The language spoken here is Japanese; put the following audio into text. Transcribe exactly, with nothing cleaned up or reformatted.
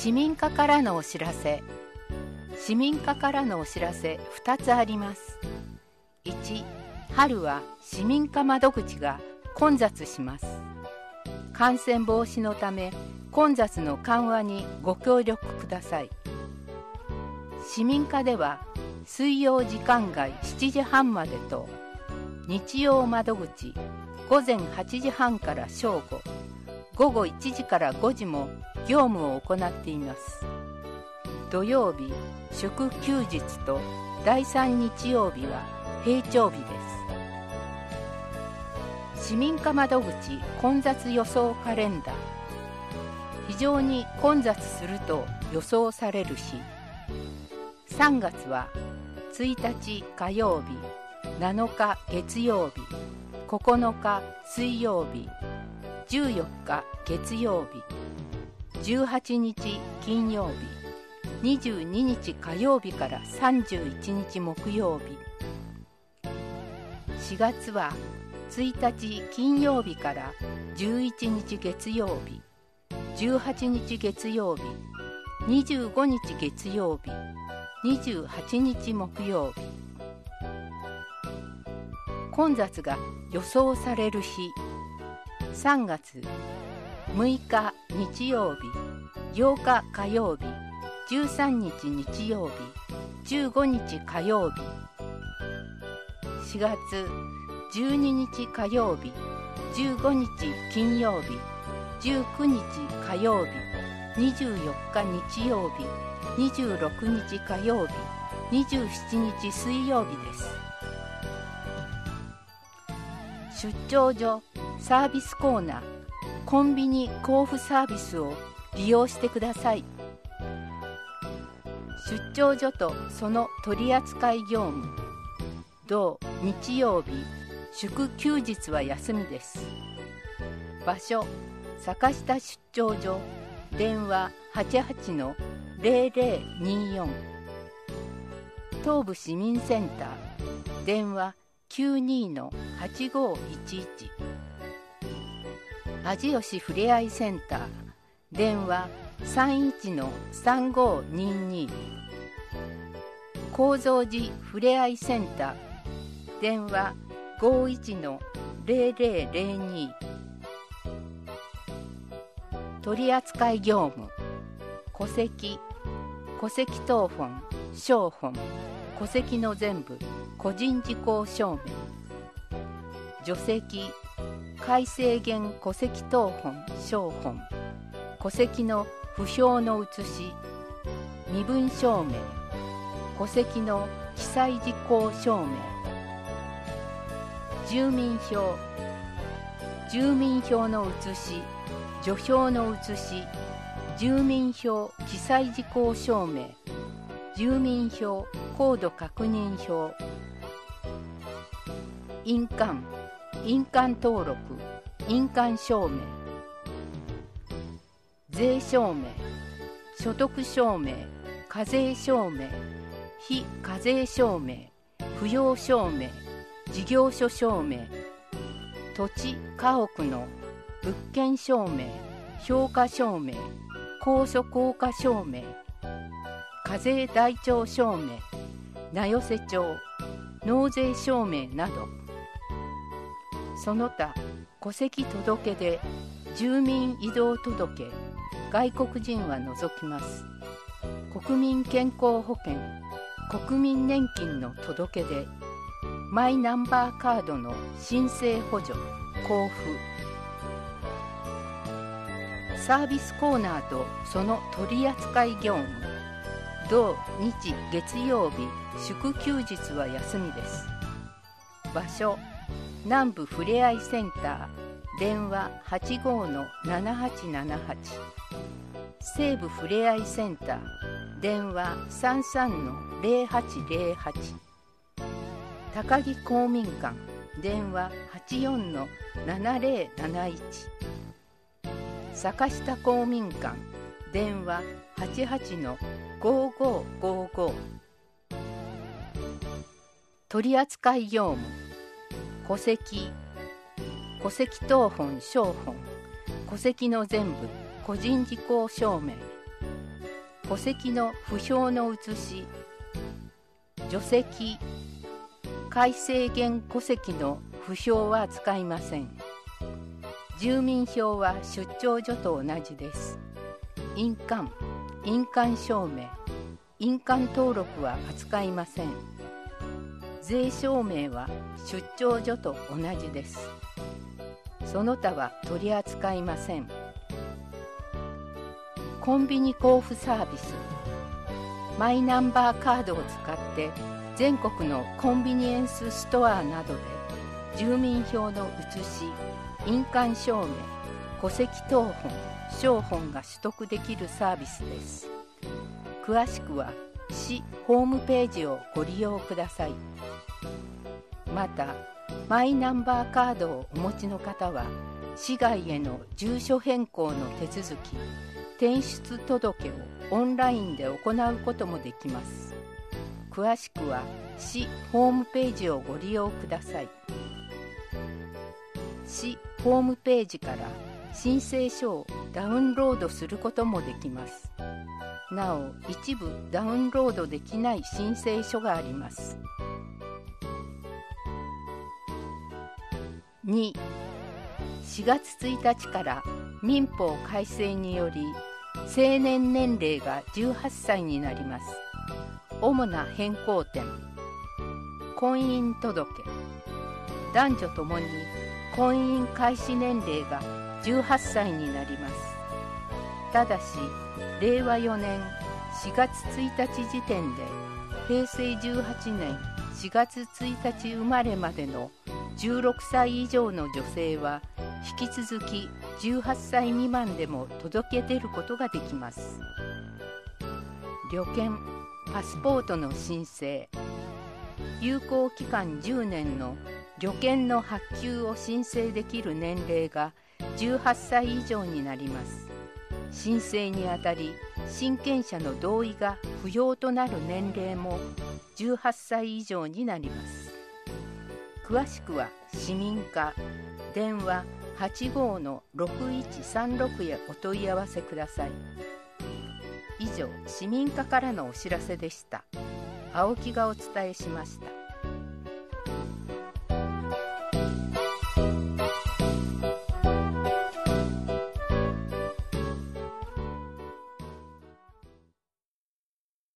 市民課からのお知らせ。市民課からのお知らせふたつあります。いち、春は市民課窓口が混雑します。感染防止のため混雑の緩和にご協力ください。市民課では水曜時間外しちじはんまでと、日曜窓口ごぜんはちじはんから正午、ごごいちじからごじも業務を行っています。土曜日、祝休日とだいさん日曜日は平常日です。市民課窓口混雑予想カレンダー。非常に混雑すると予想される日。さんがつはついたち火曜日、なのか月曜日、ここのか水曜日、じゅうよっか月曜日、じゅうはちにち金曜日、にじゅうににち火曜日からさんじゅういちにち木曜日。しがつはついたち金曜日からじゅういちにち月曜日、じゅうはちにち月曜日、にじゅうごにち月曜日、にじゅうはちにち木曜日。混雑が予想される日。さんがつむいか日曜日、ようか火曜日、じゅうさんにち日曜日、じゅうごにち火曜日。しがつじゅうににち火曜日、じゅうごにち金曜日、じゅうくにち火曜日、にじゅうよっか日曜日、にじゅうろくにち火曜日、にじゅうしちにち水曜日です。出張所サービスコーナー、コンビニ交付サービスを利用してください。出張所とその取扱業務。同日曜日、祝休日は休みです。場所、坂下出張所。電話 はちはちのゼロゼロによん。東部市民センター。電話きゅうにのはちごいちいち。味吉ふれあいセンター。電話さんいちのさんごにに。高蔵寺ふれあいセンター。電話ごいちのゼロゼロゼロに。取扱業務。戸籍、戸籍謄本、証本、戸籍の全部、個人事項証明。除籍、改正現戸籍謄本、証本、戸籍の不評の写し、身分証明、戸籍の記載事項証明。住民票、住民票の写し、除票の写し、住民票記載事項証明、住民票コード確認票。印鑑、印鑑登録、印鑑証明。税証明、所得証明、課税証明、非課税証明、扶養証明、事業所証明。土地家屋の物件証明、評価証明、高所効果証明、課税台帳証明、名寄せ帳、納税証明など。その他戸籍届で住民移動届、外国人は除きます。国民健康保険、国民年金の届で、マイナンバーカードの申請補助、交付。サービスコーナーとその取扱業務。同日月曜日、祝休日は休みです。場所、南部ふれあいセンター。電話はちごのななはちななはち。西部ふれあいセンター。電話さんさんのゼロはちゼロはち。高木公民館。電話はちよんのななゼロなないち。坂下公民館。電話はちはちのごごごご。取扱業務。戸籍、戸籍謄本証本、戸籍の全部、個人事項証明。 戸籍の不評の写し、除籍、改正現戸籍の不評は使いません。住民票は出張所と同じです。印鑑、印鑑証明、印鑑登録は扱いません。税証明は出張所と同じです。その他は取り扱いません。コンビニ交付サービス。マイナンバーカードを使って全国のコンビニエンスストアなどで住民票の写し、印鑑証明、戸籍謄本、証本が取得できるサービスです。詳しくは市ホームページをご利用ください。また、マイナンバーカードをお持ちの方は、市外への住所変更の手続き、転出届をオンラインで行うこともできます。詳しくは市ホームページをご利用ください。市ホームページから申請書をダウンロードすることもできます。なお、一部ダウンロードできない申請書があります。に、しがつついたちから民法改正により成年年齢がじゅうはっさいになります。主な変更点、婚姻届、男女ともに婚姻開始年齢がじゅうはっさいになります。ただし、れいわよねんしがつついたち時点でへいせいじゅうはちねんしがつついたち生まれまでのじゅうろくさい以上の女性は引き続きじゅうはっさい未満でも届け出ることができます。旅券、パスポートの申請、有効期間じゅうねんの旅券の発給を申請できる年齢がじゅうはっさい以上になります。申請にあたり親権者の同意が不要となる年齢もじゅうはっさい以上になります。詳しくは市民課電話 はちごーのろくいちさんろく へお問い合わせください。以上、市民課からのお知らせでした。青木がお伝えしました。